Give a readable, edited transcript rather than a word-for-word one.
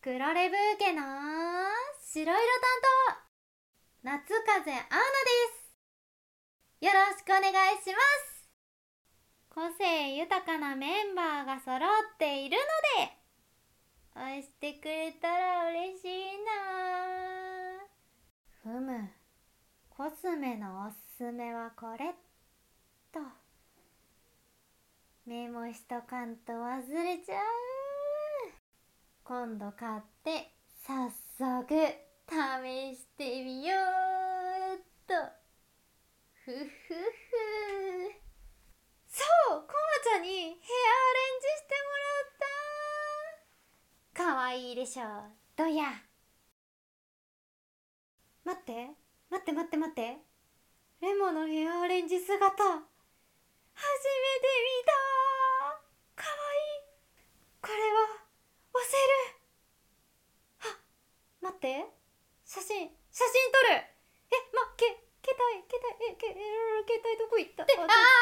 黒レブー家の白色担当、夏風青野です。よろしくお願いします。個性豊かなメンバーが揃っているので、応援してくれたら嬉しいな。ふむ、コスメのおすすめはこれとメモしとかんと忘れちゃう。今度買って早速試してみようっと。ふふふ。そう、コマちゃんにヘアアレンジしてもらった。かわいいでしょ。どや。待って待って待って待って、レモのヘアアレンジ姿初めて見た。かわいい。これは押せる。あ、待って、写真撮る。携帯どこ行った？